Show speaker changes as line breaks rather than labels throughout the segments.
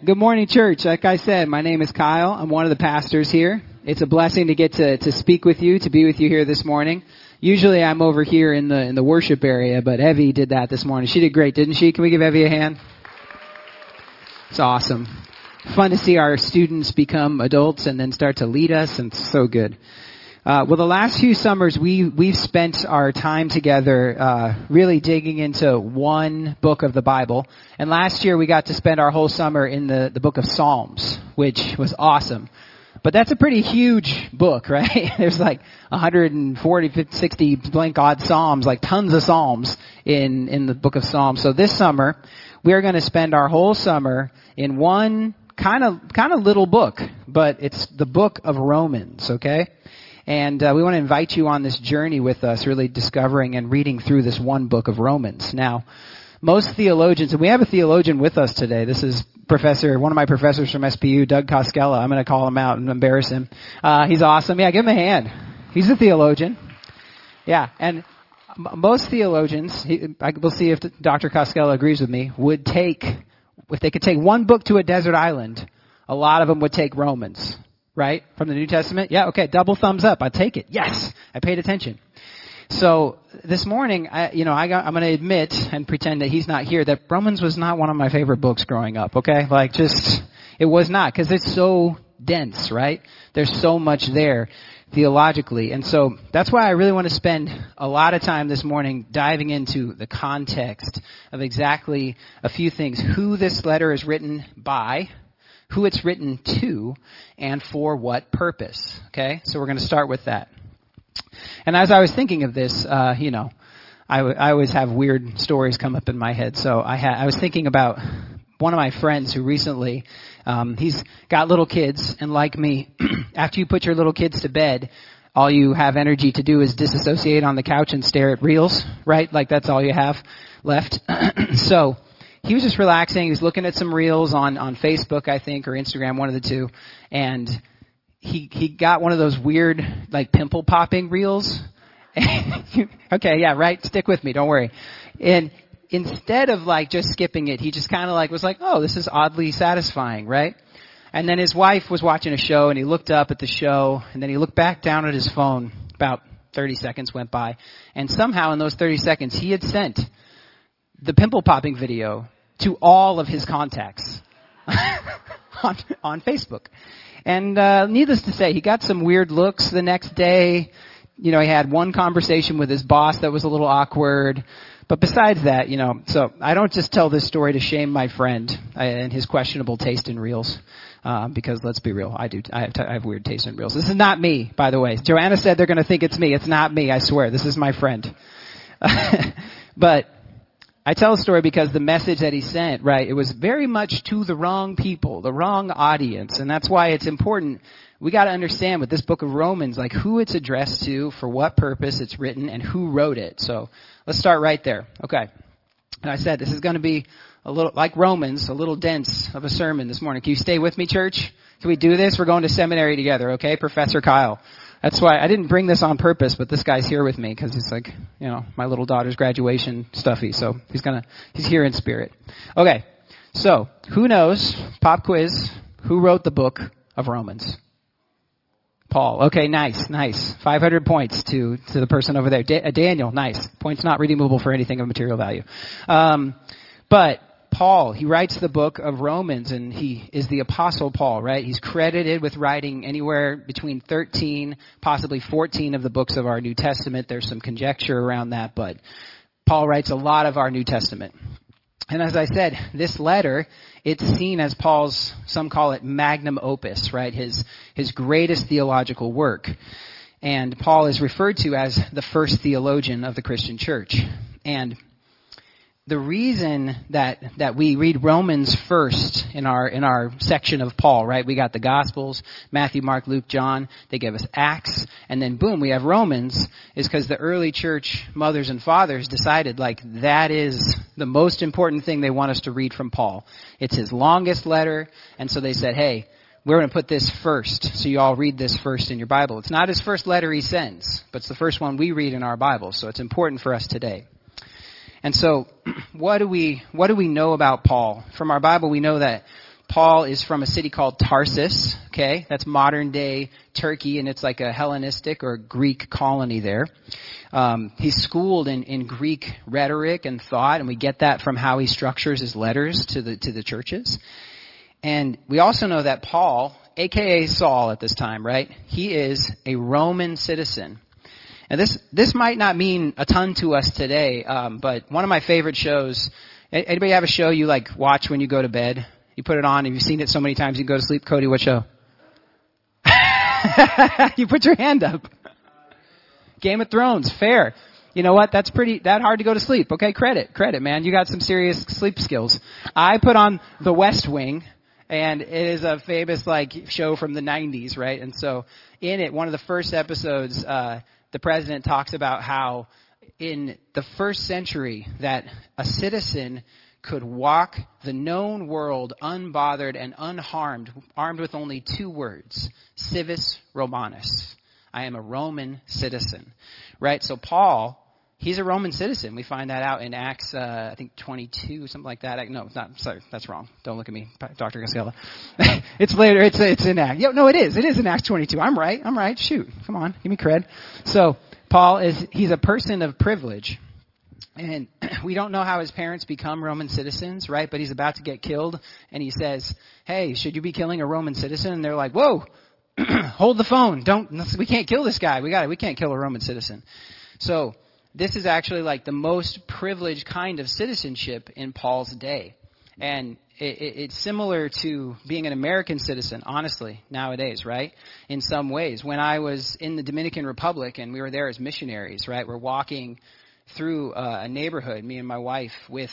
Good morning, church. Like I said, my name is Kyle. I'm one of the pastors here. It's a blessing to get to speak with you, to be with you here this morning. Usually I'm over here in the worship area, but Evie did that this morning. She did great, didn't she? Can we give Evie a hand? It's awesome. Fun to see our students become adults and then start to lead us, and it's so good. Well, the last few summers, we've spent our time together really digging into one book of the Bible. And last year, we got to spend our whole summer in the book of Psalms, which was awesome. But that's a pretty huge book, right? There's like 140, 50, 60 blank odd Psalms, like tons of Psalms in the book of Psalms. So this summer, we're going to spend our whole summer in one kind of little book, but it's the book of Romans, okay? And we want to invite you on this journey with us, really discovering and reading through this one book of Romans. Now, most theologians, and we have a theologian with us today. This is one of my professors from SPU, Doug Coskella. I'm going to call him out and embarrass him. He's awesome. Yeah, give him a hand. He's a theologian. Yeah, and most theologians, we'll see if Dr. Coskella agrees with me, if they could take one book to a desert island, a lot of them would take Romans. Right? From the New Testament? Yeah, okay, double thumbs up. I take it. Yes, I paid attention. So this morning, I'm going to admit and pretend that he's not here, that Romans was not one of my favorite books growing up, okay? It was not, because it's so dense, right? There's so much there theologically. And so that's why I really want to spend a lot of time this morning diving into the context of exactly a few things. Who this letter is written by, who it's written to, and for what purpose. Okay? So we're going to start with that. And as I was thinking of this, I always have weird stories come up in my head. So I was thinking about one of my friends who recently, he's got little kids, and like me, after you put your little kids to bed, all you have energy to do is disassociate on the couch and stare at reels, right? Like that's all you have left. So he was just relaxing. He was looking at some reels on Facebook, I think, or Instagram, one of the two. And he got one of those weird, like, pimple popping reels. Okay, yeah, right. Stick with me. Don't worry. And instead of, like, just skipping it, he just kind of, like, was like, oh, this is oddly satisfying, right? And then his wife was watching a show, and he looked up at the show, and then he looked back down at his phone. About 30 seconds went by. And somehow in those 30 seconds, he had sent the pimple popping video to all of his contacts on Facebook. And needless to say, he got some weird looks the next day. He had one conversation with his boss that was a little awkward. But besides that, so I don't just tell this story to shame my friend and his questionable taste in reels. Because let's be real, I have weird taste in reels. This is not me, by the way. Joanna said they're going to think it's me. It's not me, I swear. This is my friend. But I tell a story because the message that he sent, right, it was very much to the wrong people, the wrong audience. And that's why it's important. We got to understand with this book of Romans, like who it's addressed to, for what purpose it's written, and who wrote it. So let's start right there. Okay. And I said this is going to be a little, like Romans, a little dense of a sermon this morning. Can you stay with me, church? Can we do this? We're going to seminary together, okay? Professor Kyle. That's why I didn't bring this on purpose, but this guy's here with me because he's like, my little daughter's graduation stuffy. So he's here in spirit. Okay. So who knows? Pop quiz. Who wrote the book of Romans? Paul. Okay. Nice. 500 points to the person over there. Daniel. Nice. Points not redeemable for anything of material value. But Paul, he writes the book of Romans, and he is the Apostle Paul, right? He's credited with writing anywhere between 13, possibly 14 of the books of our New Testament. There's some conjecture around that, but Paul writes a lot of our New Testament. And as I said, this letter, it's seen as Paul's, some call it magnum opus, right? His greatest theological work. And Paul is referred to as the first theologian of the Christian church. And the reason that we read Romans first in our section of Paul, right? We got the Gospels, Matthew, Mark, Luke, John. They give us Acts, and then boom, we have Romans. Is because the early church mothers and fathers decided like that is the most important thing they want us to read from Paul. It's his longest letter, and so they said, hey, we're going to put this first, so you all read this first in your Bible. It's not his first letter he sends, but it's the first one we read in our Bible, so it's important for us today. And so, what do we know about Paul? From our Bible, we know that Paul is from a city called Tarsus, okay? That's modern day Turkey, and it's like a Hellenistic or Greek colony there. He's schooled in Greek rhetoric and thought, and we get that from how he structures his letters to the churches. And we also know that Paul, aka Saul at this time, right? He is a Roman citizen. And this might not mean a ton to us today, but one of my favorite shows. Anybody have a show you like watch when you go to bed? You put it on, and you've seen it so many times you go to sleep. Cody, what show? You put your hand up. Game of Thrones, fair. You know what? That's that hard to go to sleep. Okay, credit, man. You got some serious sleep skills. I put on The West Wing, and it is a famous like show from the 90s, right? And so in it, one of the first episodes, the president talks about how in the first century that a citizen could walk the known world unbothered and unharmed, armed with only 2 words, civis Romanus. I am a Roman citizen, right? So Paul, he's a Roman citizen. We find that out in Acts, I think 22, something like that. No, not, sorry, that's wrong. Don't look at me, Dr. Casella. It's later. It's in Acts. No, it is. It is in Acts 22. I'm right. Shoot, come on, give me cred. So Paul he's a person of privilege. And we don't know how his parents become Roman citizens, right? But he's about to get killed, and he says, hey, should you be killing a Roman citizen? And they're like, whoa, hold the phone. We can't kill this guy. We can't kill a Roman citizen. So this is actually like the most privileged kind of citizenship in Paul's day. And it's similar to being an American citizen, honestly, nowadays, right? In some ways. When I was in the Dominican Republic and we were there as missionaries, right? We're walking through a neighborhood, me and my wife, with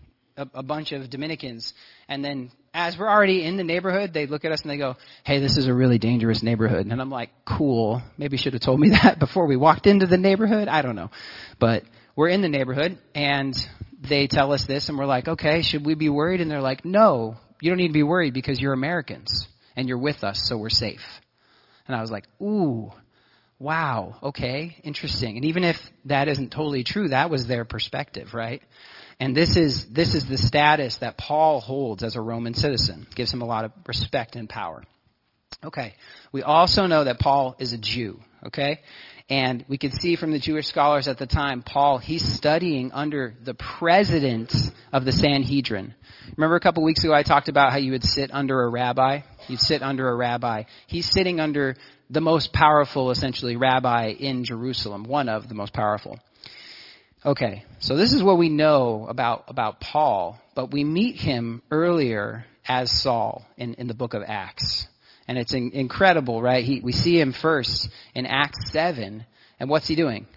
a bunch of Dominicans. And then as we're already in the neighborhood, they look at us and they go, hey, this is a really dangerous neighborhood. And I'm like, cool. Maybe you should have told me that before we walked into the neighborhood. I don't know. But we're in the neighborhood, and they tell us this, and we're like, okay, should we be worried? And they're like, no, you don't need to be worried because you're Americans, and you're with us, so we're safe. And I was like, ooh. Wow, okay, interesting. And even if that isn't totally true, that was their perspective, right? And this is the status that Paul holds as a Roman citizen. Gives him a lot of respect and power. Okay, we also know that Paul is a Jew, okay? And we could see from the Jewish scholars at the time, Paul, he's studying under the president of the Sanhedrin. Remember a couple weeks ago I talked about how you would sit under a rabbi? You'd sit under a rabbi. He's sitting under the most powerful, essentially, rabbi in Jerusalem, one of the most powerful. Okay, so this is what we know about Paul, but we meet him earlier as Saul in the book of Acts. And it's incredible, right? We see him first in Acts 7, and what's he doing?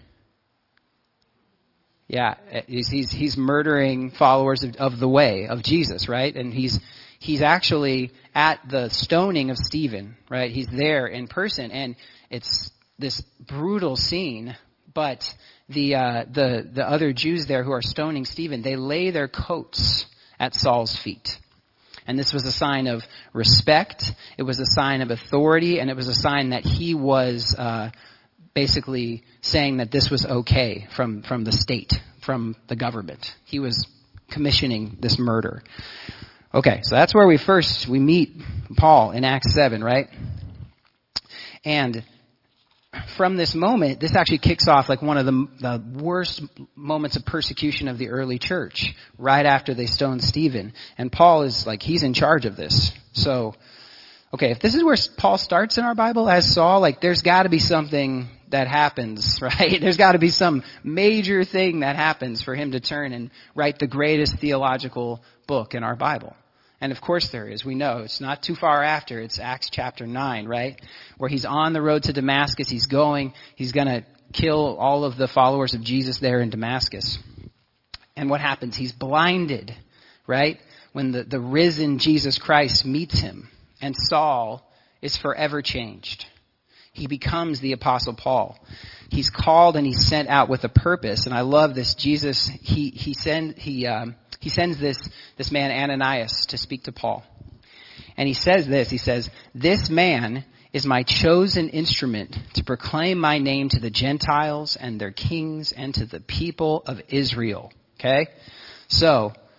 Yeah, he's murdering followers of the way, of Jesus, right? And he's actually at the stoning of Stephen, right? He's there in person, and it's this brutal scene. But the other Jews there who are stoning Stephen, they lay their coats at Saul's feet. And this was a sign of respect. It was a sign of authority, and it was a sign that he was basically saying that this was okay from the state, from the government. He was commissioning this murder. Okay, so that's where we meet Paul in Acts 7, right? And from this moment, this actually kicks off like one of the worst moments of persecution of the early church, right after they stoned Stephen. And Paul is like, he's in charge of this. So, okay, if this is where Paul starts in our Bible as Saul, like there's got to be something that happens, right? There's got to be some major thing that happens for him to turn and write the greatest theological book in our Bible. And of course there is. We know it's not too far after. It's Acts chapter 9, right? Where he's on the road to Damascus. He's going to kill all of the followers of Jesus there in Damascus. And what happens? He's blinded, right? When the risen Jesus Christ meets him. And Saul is forever changed. He becomes the Apostle Paul. He's called and he's sent out with a purpose. And I love this. Jesus, he sends this man Ananias to speak to Paul. And he says this. He says, "This man is my chosen instrument to proclaim my name to the Gentiles and their kings and to the people of Israel." Okay? So,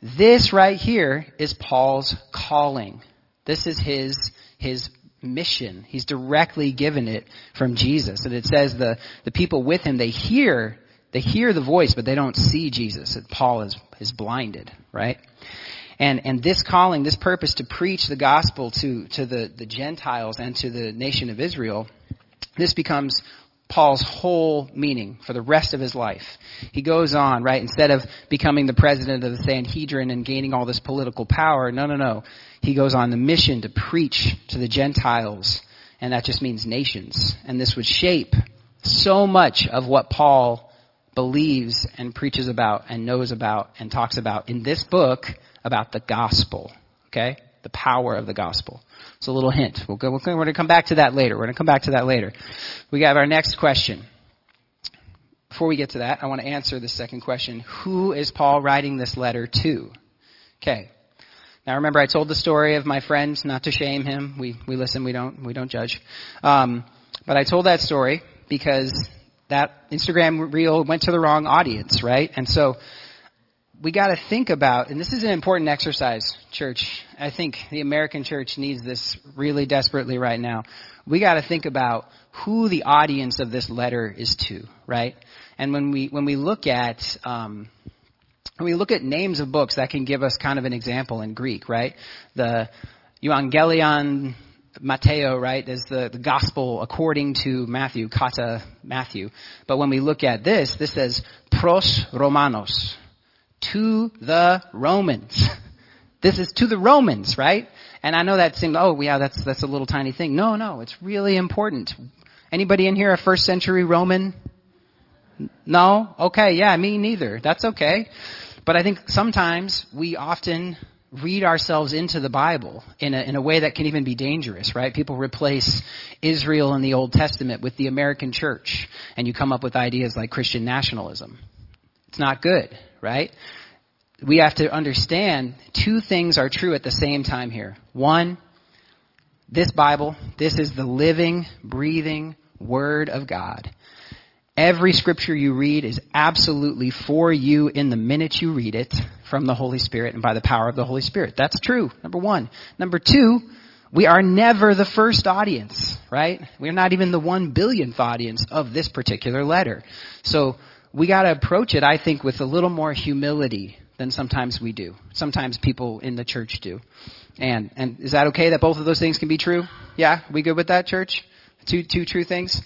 This right here is Paul's calling. This is his mission. He's directly given it from Jesus. And it says the people with him, they hear the voice, but they don't see Jesus. And Paul is blinded, right? And this calling, this purpose to preach the gospel to the Gentiles and to the nation of Israel, this becomes Paul's whole meaning for the rest of his life. He goes on, right? Instead of becoming the president of the Sanhedrin and gaining all this political power, no. He goes on the mission to preach to the Gentiles, and that just means nations. And this would shape so much of what Paul believes and preaches about and knows about and talks about in this book about the gospel, okay? The power of the gospel. It's a little hint. We're going to come back to that later. We got our next question. Before we get to that, I want to answer the second question. Who is Paul writing this letter to? Okay. Now remember, I told the story of my friend, not to shame him. We listen, we don't judge. But I told that story because that Instagram reel went to the wrong audience, right? And so we got to think about, and this is an important exercise, church. I think the American church needs this really desperately right now. We got to think about who the audience of this letter is to, right? And when we look at names of books, that can give us kind of an example in Greek, right? The Evangelion Matteo, right, is the gospel according to Matthew, kata Matthew. But when we look at this says pros Romanos, to the Romans. This is to the Romans, right? And I know that seems, that's a little tiny thing. No, it's really important. Anybody in here a first century Roman? No? Okay, yeah, me neither. That's okay. But I think sometimes we often read ourselves into the Bible in a way that can even be dangerous, right? People replace Israel in the Old Testament with the American church, and you come up with ideas like Christian nationalism. It's not good, right? We have to understand two things are true at the same time here. One, this Bible, this is the living, breathing Word of God. Every scripture you read is absolutely for you in the minute you read it from the Holy Spirit and by the power of the Holy Spirit. That's true, number one. Number two, we are never the first audience, right? We're not even the 1 billionth audience of this particular letter. So we got to approach it, I think, with a little more humility than sometimes we do. Sometimes people in the church do. And is that okay that both of those things can be true? Yeah? We good with that, church? Two true things?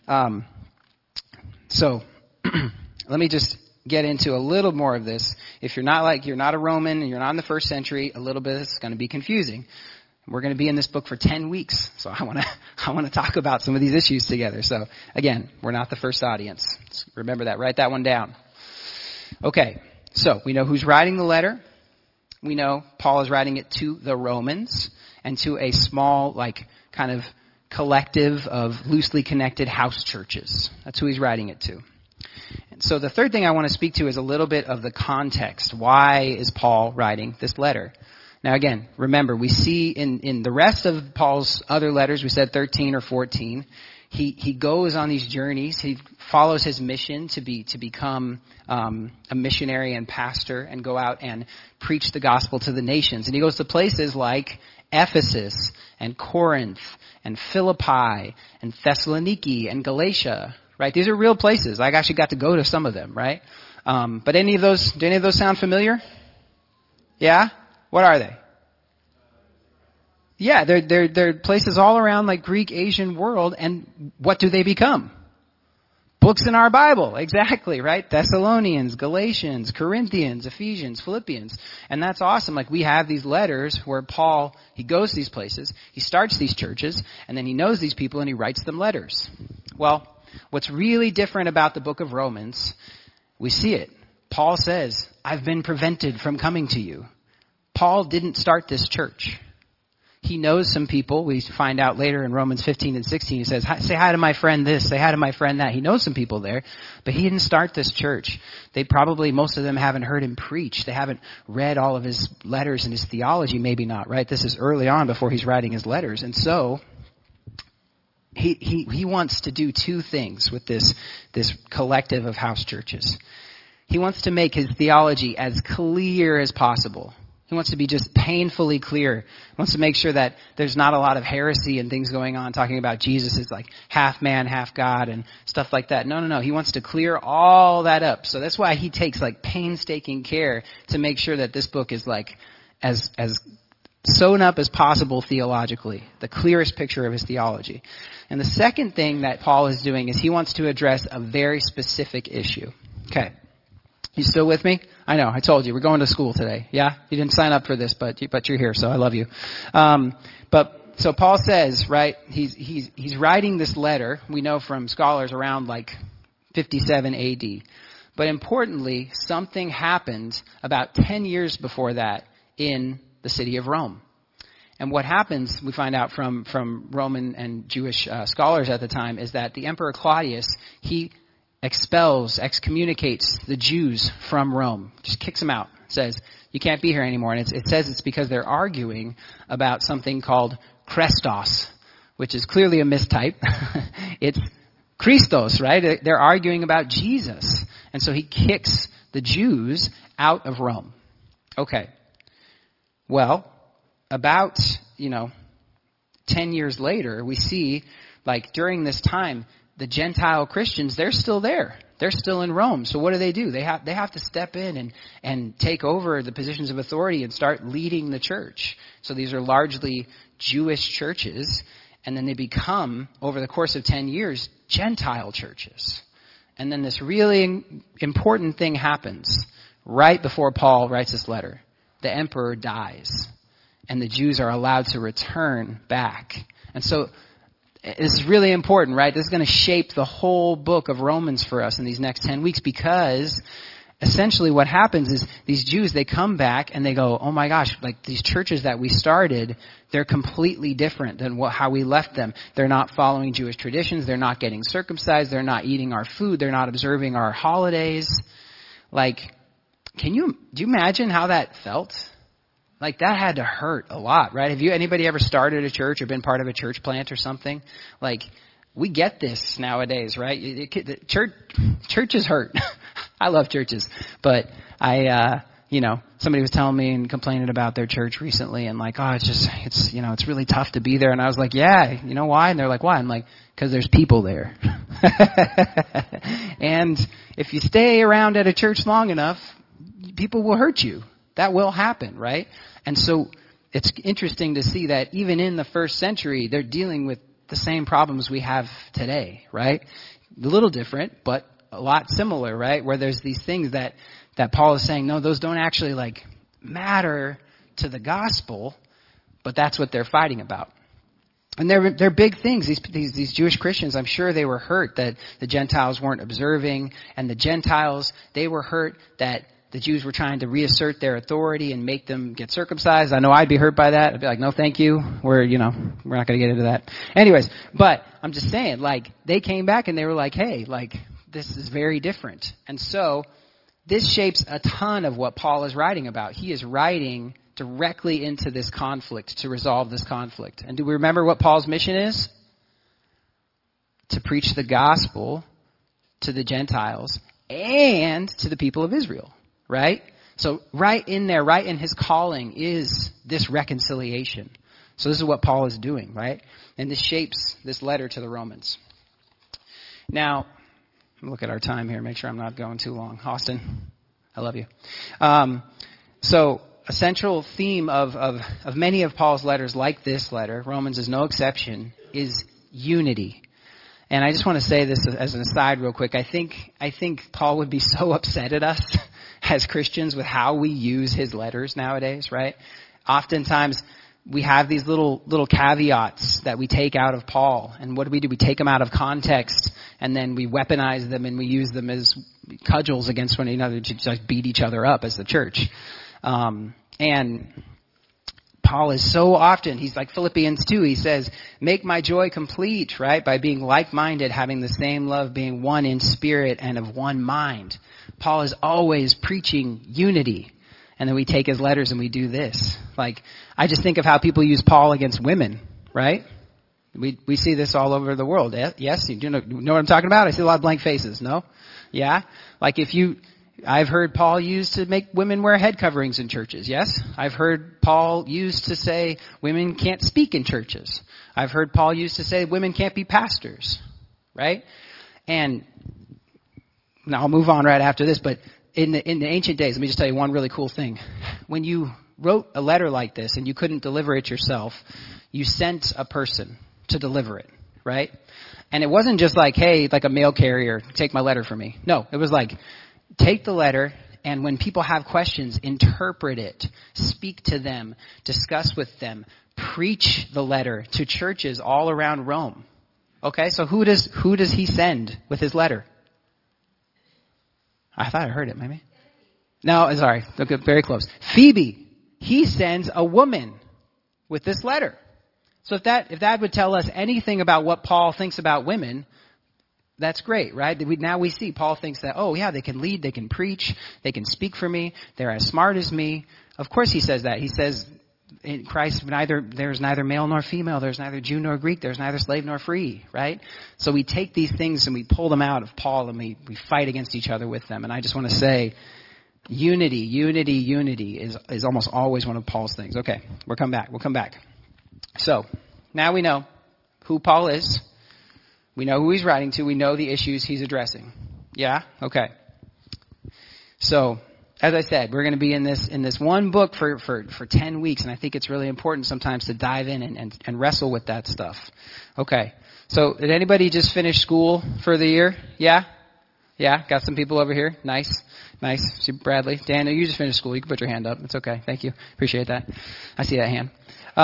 So let me just get into a little more of this. If you're not a Roman and you're not in the first century, a little bit is going to be confusing. We're going to be in this book for 10 weeks, so I want to talk about some of these issues together. So again, we're not the first audience. Remember that. Write that one down. Okay, so we know who's writing the letter. We know Paul is writing it to the Romans and to a small, kind of collective of loosely connected house churches. That's who he's writing it to. And so the third thing I want to speak to is a little bit of the context. Why is Paul writing this letter? Now again, remember, we see in the rest of Paul's other letters, we said 13 or 14, he goes on these journeys. He follows his mission to become a missionary and pastor and go out and preach the gospel to the nations. And he goes to places like Ephesus and Corinth and Philippi and Thessaloniki and Galatia, right? These are real places. I actually got to go to some of them, right? But do any of those sound familiar? Yeah? What are they? Yeah, they're places all around Greek, Asian world, and what do they become? Books in our Bible, exactly, right? Thessalonians, Galatians, Corinthians, Ephesians, Philippians. And that's awesome. We have these letters where Paul, he goes to these places, he starts these churches, and then he knows these people and he writes them letters. Well, what's really different about the book of Romans, we see it. Paul says, I've been prevented from coming to you. Paul didn't start this church. He knows some people. We find out later in Romans 15 and 16, he says, say hi to my friend this, say hi to my friend that. He knows some people there, but he didn't start this church. Most of them haven't heard him preach. They haven't read all of his letters and his theology, maybe not, right? This is early on before he's writing his letters. And so he wants to do two things with this collective of house churches. He wants to make his theology as clear as possible. He wants to be just painfully clear. He wants to make sure that there's not a lot of heresy and things going on talking about Jesus as like half man, half God and stuff like that. No. He wants to clear all that up. So that's why he takes like painstaking care to make sure that this book is like as sewn up as possible theologically, the clearest picture of his theology. And the second thing that Paul is doing is he wants to address a very specific issue. Okay. You still with me? I know, I told you, we're going to school today. Yeah? You didn't sign up for this, but you're here, so I love you. So Paul says, right, he's writing this letter, we know from scholars around like 57 AD. But importantly, something happened about 10 years before that in the city of Rome. And what happens, we find out from Roman and Jewish scholars at the time, is that the Emperor Claudius, he excommunicates the Jews from Rome. Just kicks them out. Says, you can't be here anymore. And it says it's because they're arguing about something called Christos, which is clearly a mistype. It's Christos, right? They're arguing about Jesus. And so he kicks the Jews out of Rome. Okay. Well, about, 10 years later, we see, like, during this time, the Gentile Christians, they're still there. They're still in Rome. So what do? They have to step in and take over the positions of authority and start leading the church. So these are largely Jewish churches, and then they become, over the course of 10 years, Gentile churches. And then this really important thing happens right before Paul writes this letter. The emperor dies, and the Jews are allowed to return back. And so this is really important, right? This is going to shape the whole book of Romans for us in these next 10 weeks, because essentially what happens is these Jews, they come back and they go, oh my gosh, like these churches that we started, they're completely different than how we left them. They're not following Jewish traditions. They're not getting circumcised. They're not eating our food. They're not observing our holidays. Like, do you imagine how that felt? Like, that had to hurt a lot, right? Have anybody ever started a church or been part of a church plant or something? Like, we get this nowadays, right? Churches hurt. I love churches. But somebody was telling me and complaining about their church recently and like, it's really tough to be there. And I was like, yeah, you know why? And they're like, why? I'm like, because there's people there. And if you stay around at a church long enough, people will hurt you. That will happen, right? And so it's interesting to see that even in the first century, they're dealing with the same problems we have today, right? A little different, but a lot similar, right? Where there's these things that Paul is saying, no, those don't actually like matter to the gospel, but that's what they're fighting about. And they're big things. These Jewish Christians, I'm sure they were hurt that the Gentiles weren't observing, and the Gentiles, they were hurt that the Jews were trying to reassert their authority and make them get circumcised. I know I'd be hurt by that. I'd be like, no, thank you. We're not going to get into that. Anyways, but I'm just saying, like, they came back and they were like, hey, like, this is very different. And so this shapes a ton of what Paul is writing about. He is writing directly into this conflict to resolve this conflict. And do we remember what Paul's mission is? To preach the gospel to the Gentiles and to the people of Israel. Right? So right in there, right in his calling is this reconciliation. So this is what Paul is doing, right? And this shapes this letter to the Romans. Now, look at our time here, make sure I'm not going too long. Austin, I love you. So a central theme of many of Paul's letters, like this letter, Romans is no exception, is unity. And I just want to say this as an aside real quick. I think Paul would be so upset at us as Christians with how we use his letters nowadays, right? Oftentimes we have these little caveats that we take out of Paul. And what do? We take them out of context, and then we weaponize them and we use them as cudgels against one another to just beat each other up as the church. And Paul is so often, he's like Philippians 2, he says, make my joy complete, right? By being like-minded, having the same love, being one in spirit and of one mind. Paul is always preaching unity. And then we take his letters and we do this. Like, I just think of how people use Paul against women, right? We see this all over the world. Yes? You know what I'm talking about? I see a lot of blank faces. No? Yeah? Like if you I've heard Paul use to make women wear head coverings in churches, yes? I've heard Paul use to say women can't speak in churches. I've heard Paul use to say women can't be pastors, right? And now I'll move on right after this, but in the ancient days, let me just tell you one really cool thing. When you wrote a letter like this and you couldn't deliver it yourself, you sent a person to deliver it, right? And it wasn't just like, hey, like a mail carrier, take my letter for me. No, it was like, take the letter, and when people have questions, interpret it, speak to them, discuss with them, preach the letter to churches all around Rome. Okay, so who does he send with his letter? I thought I heard it, maybe. No, sorry, okay, very close. Phoebe, he sends a woman with this letter. So if that would tell us anything about what Paul thinks about women, that's great, right? Now we see Paul thinks that, oh yeah, they can lead, they can preach, they can speak for me, they're as smart as me. Of course he says that. He says in Christ there's neither male nor female, there's neither Jew nor Greek, there's neither slave nor free, right? So we take these things and we pull them out of Paul and we fight against each other with them. And I just want to say, unity is almost always one of Paul's things. Okay, we'll come back. So now we know who Paul is. We know who he's writing to. We know the issues he's addressing. Yeah? Okay. So, as I said, we're going to be in this one book for 10 weeks, and I think it's really important sometimes to dive in and wrestle with that stuff. Okay. So, did anybody just finish school for the year? Yeah? Yeah? Got some people over here? Nice. See Bradley. Daniel, you just finished school. You can put your hand up. It's okay. Thank you. Appreciate that. I see that hand.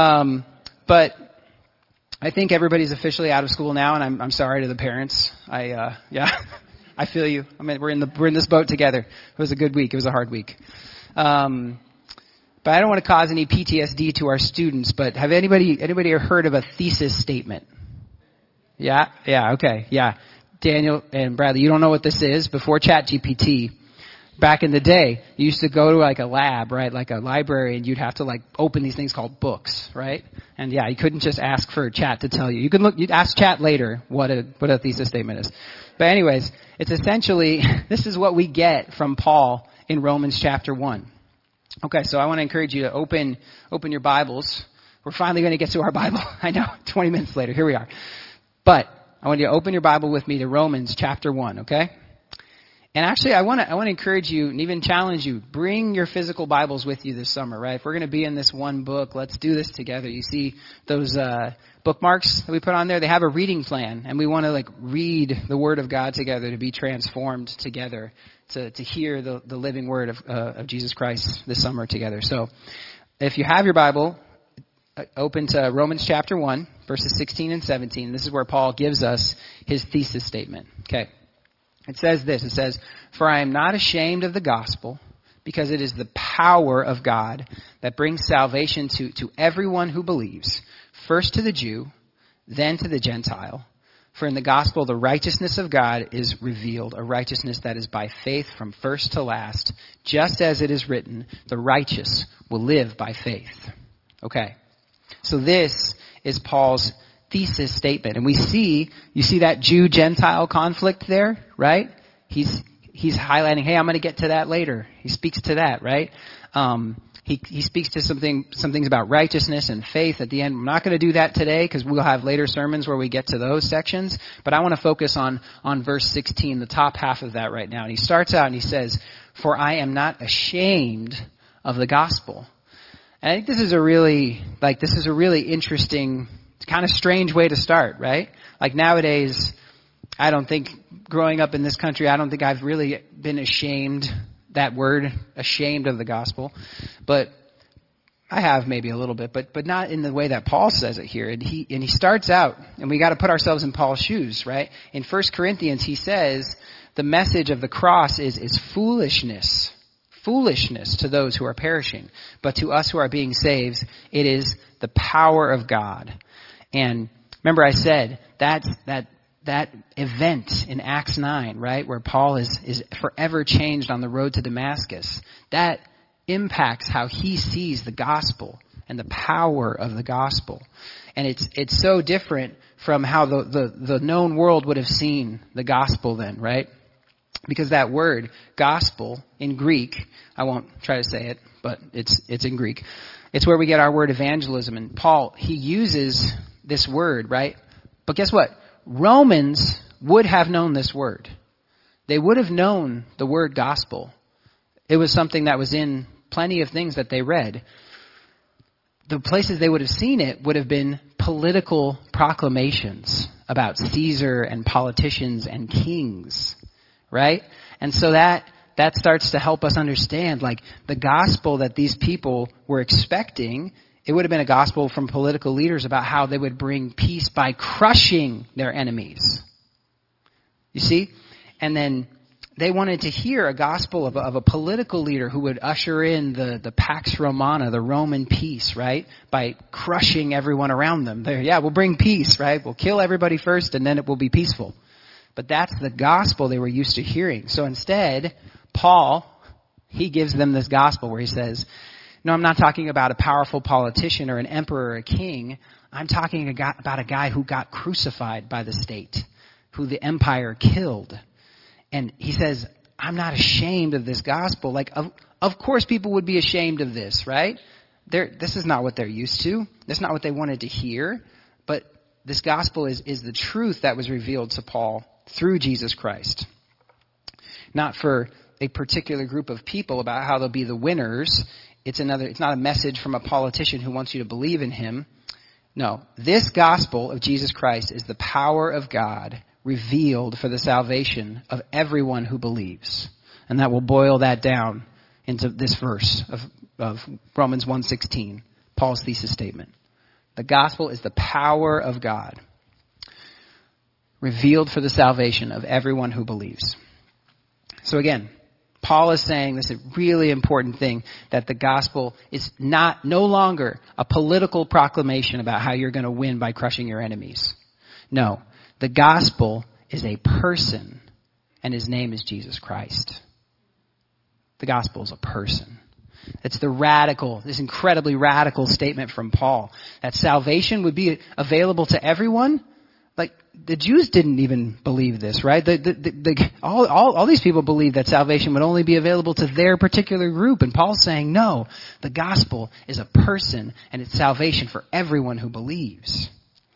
But I think everybody's officially out of school now, and I'm sorry to the parents. I feel you. I mean, we're in this boat together. It was a good week. It was a hard week. But I don't want to cause any PTSD to our students. But have anybody heard of a thesis statement? Yeah. Okay. Yeah. Daniel and Bradley, you don't know what this is. Before ChatGPT, back in the day, you used to go to like a lab, right, like a library, and you'd have to like open these things called books, right? And yeah, you couldn't just ask for Chat to tell you. You'd ask Chat later what a thesis statement is. But anyways, it's essentially, this is what we get from Paul in Romans chapter 1. Okay, so I want to encourage you to open your Bibles. We're finally going to get to our Bible. I know, 20 minutes later, here we are. But I want you to open your Bible with me to Romans chapter 1, okay? And actually, I want to encourage you and even challenge you. Bring your physical Bibles with you this summer, right? If we're going to be in this one book, let's do this together. You see those bookmarks that we put on there? They have a reading plan, and we want to read the Word of God together to be transformed together, to hear the living Word of Jesus Christ this summer together. So, if you have your Bible, open to Romans chapter 1, verses 16 and 17. This is where Paul gives us his thesis statement. Okay. It says this, it says, "For I am not ashamed of the gospel, because it is the power of God that brings salvation to everyone who believes, first to the Jew, then to the Gentile. For in the gospel the righteousness of God is revealed, a righteousness that is by faith from first to last, just as it is written, the righteous will live by faith." Okay, so this is Paul's thesis statement. And you see that Jew-Gentile conflict there, right? He's highlighting, hey, I'm going to get to that later. He speaks to that, right? He speaks to some things about righteousness and faith at the end. I'm not going to do that today because we'll have later sermons where we get to those sections. But I want to focus on verse 16, the top half of that right now. And he starts out and he says, "For I am not ashamed of the gospel." And I think this is a really interesting, kind of strange way to start, right? Like nowadays, I don't think, growing up in this country, I don't think I've really been ashamed, that word, ashamed of the gospel. But I have maybe a little bit, but not in the way that Paul says it here. And he starts out, and we got to put ourselves in Paul's shoes, right? In 1 Corinthians, he says the message of the cross is foolishness. Foolishness to those who are perishing. But to us who are being saved, it is the power of God. And remember I said that event in Acts 9, right, where Paul is forever changed on the road to Damascus, that impacts how he sees the gospel and the power of the gospel. And it's so different from how the known world would have seen the gospel then, right? Because that word, gospel, in Greek, I won't try to say it, but it's in Greek. It's where we get our word evangelism. And Paul, he uses this word, right? But guess what? Romans would have known this word. They would have known the word gospel. It was something that was in plenty of things that they read. The places they would have seen it would have been political proclamations about Caesar and politicians and kings, right? And so that starts to help us understand, like, the gospel that these people were expecting. It would have been a gospel from political leaders about how they would bring peace by crushing their enemies. You see? And then they wanted to hear a gospel of a political leader who would usher in the Pax Romana, the Roman peace, right? By crushing everyone around them. We'll bring peace, right? We'll kill everybody first and then it will be peaceful. But that's the gospel they were used to hearing. So instead, Paul, he gives them this gospel where he says, no, I'm not talking about a powerful politician or an emperor or a king. I'm talking about a guy who got crucified by the state, who the empire killed. And he says, I'm not ashamed of this gospel. Like, of course people would be ashamed of this, right? This is not what they're used to. That's not what they wanted to hear. But this gospel is the truth that was revealed to Paul through Jesus Christ. Not for a particular group of people about how they'll be the winners. It's not a message from a politician who wants you to believe in him. No, this gospel of Jesus Christ is the power of God revealed for the salvation of everyone who believes. And that will boil that down into this verse of Romans 1:16, Paul's thesis statement. The gospel is the power of God revealed for the salvation of everyone who believes. So again, Paul is saying this is a really important thing, that the gospel is no longer a political proclamation about how you're going to win by crushing your enemies. No, the gospel is a person, and his name is Jesus Christ. The gospel is a person. It's this incredibly radical statement from Paul, that salvation would be available to everyone. Like, the Jews didn't even believe this, right? All these people believed that salvation would only be available to their particular group. And Paul's saying, no, the gospel is a person, and it's salvation for everyone who believes.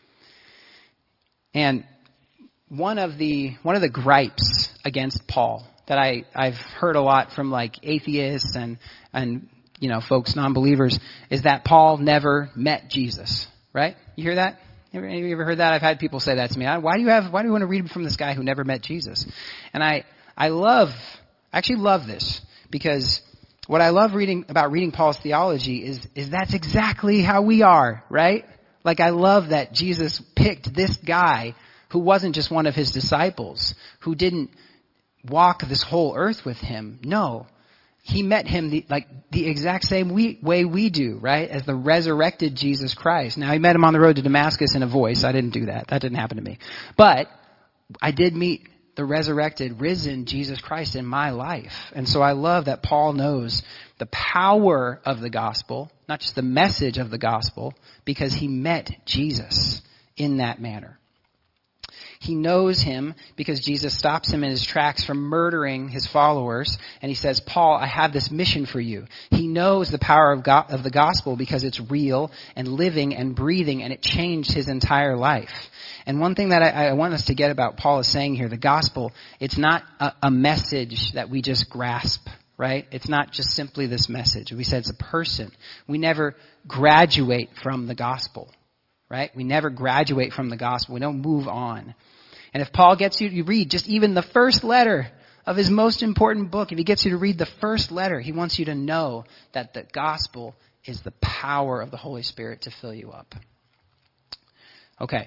And one of the gripes against Paul that I've heard a lot from, like, atheists and folks, non-believers, is that Paul never met Jesus, right? You hear that? Have you ever heard that? I've had people say that to me. Why do you want to read from this guy who never met Jesus? And I actually love this, because what I love about reading Paul's theology is that's exactly how we are, right? Like, I love that Jesus picked this guy who wasn't just one of his disciples, who didn't walk this whole earth with him. No. He met him the exact same way we do, right? As the resurrected Jesus Christ. Now, he met him on the road to Damascus in a voice. I didn't do that. That didn't happen to me. But I did meet the resurrected, risen Jesus Christ in my life. And so I love that Paul knows the power of the gospel, not just the message of the gospel, because he met Jesus in that manner. He knows him because Jesus stops him in his tracks from murdering his followers. And he says, Paul, I have this mission for you. He knows the power of the gospel because it's real and living and breathing, and it changed his entire life. And one thing that I want us to get about Paul is saying here, the gospel, it's not a message that we just grasp, right? It's not just simply this message. We said it's a person. We never graduate from the gospel, right? We never graduate from the gospel. We don't move on. And if Paul gets you to read just even the first letter of his most important book, if he gets you to read the first letter, he wants you to know that the gospel is the power of the Holy Spirit to fill you up. Okay.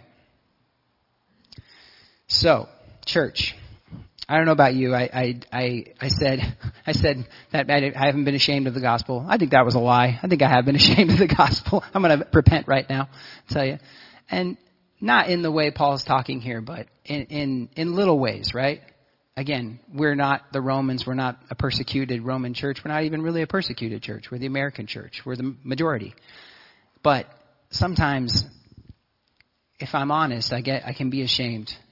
So, church, I don't know about you. I said that I haven't been ashamed of the gospel. I think that was a lie. I think I have been ashamed of the gospel. I'm going to repent right now, tell you. And not in the way Paul's talking here, but in little ways, right? Again, we're not the Romans. We're not a persecuted Roman church. We're not even really a persecuted church. We're the American church. We're the majority. But sometimes, if I'm honest, I can be ashamed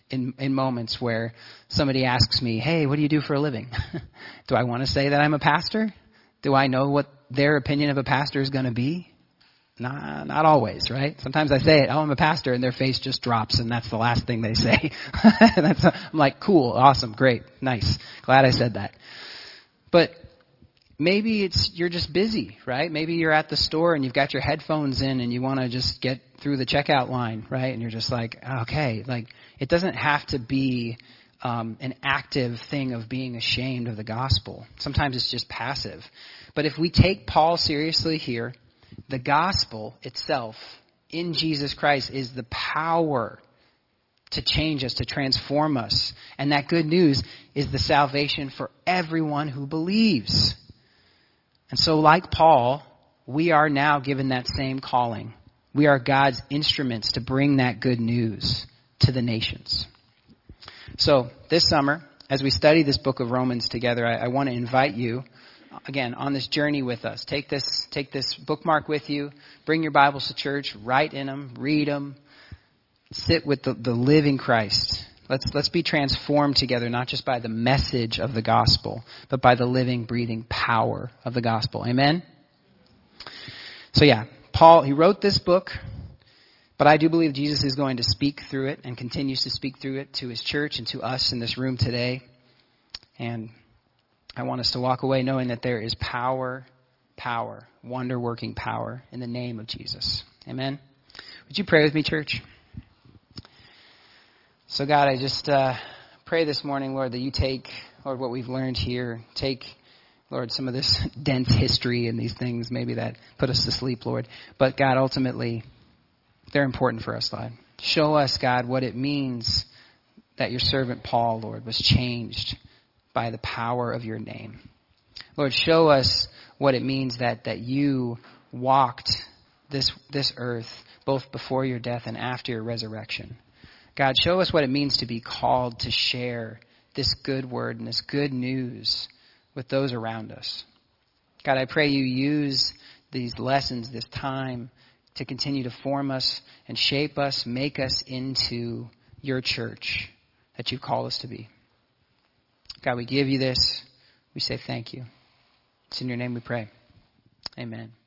in moments where somebody asks me, hey, what do you do for a living? Do I want to say that I'm a pastor? Do I know what their opinion of a pastor is going to be? Not always, right? Sometimes I say it, oh, I'm a pastor, and their face just drops, and that's the last thing they say. I'm like, cool, awesome, great, nice. Glad I said that. But maybe you're just busy, right? Maybe you're at the store and you've got your headphones in and you want to just get through the checkout line, right? And you're just like, okay, like it doesn't have to be an active thing of being ashamed of the gospel. Sometimes it's just passive. But if we take Paul seriously here, the gospel itself in Jesus Christ is the power to change us, to transform us. And that good news is the salvation for everyone who believes. And so like Paul, we are now given that same calling. We are God's instruments to bring that good news to the nations. So this summer, as we study this book of Romans together, I want to invite you, again, on this journey with us. Take this bookmark with you. Bring your Bibles to church. Write in them. Read them. Sit with the living Christ. Let's be transformed together, not just by the message of the gospel, but by the living, breathing power of the gospel. Amen? So yeah, Paul, he wrote this book, but I do believe Jesus is going to speak through it and continues to speak through it to his church and to us in this room today. And I want us to walk away knowing that there is power, wonder-working power in the name of Jesus. Amen? Would you pray with me, church? So God, I just pray this morning, Lord, that you take, Lord, what we've learned here. Take, Lord, some of this dense history and these things maybe that put us to sleep, Lord. But God, ultimately, they're important for us, Lord. Show us, God, what it means that your servant Paul, Lord, was changed by the power of your name. Lord, show us what it means that you walked this earth both before your death and after your resurrection. God, show us what it means to be called to share this good word and this good news with those around us. God, I pray you use these lessons, this time, to continue to form us and shape us, make us into your church that you've called us to be. God, we give you this. We say thank you. It's in your name we pray. Amen.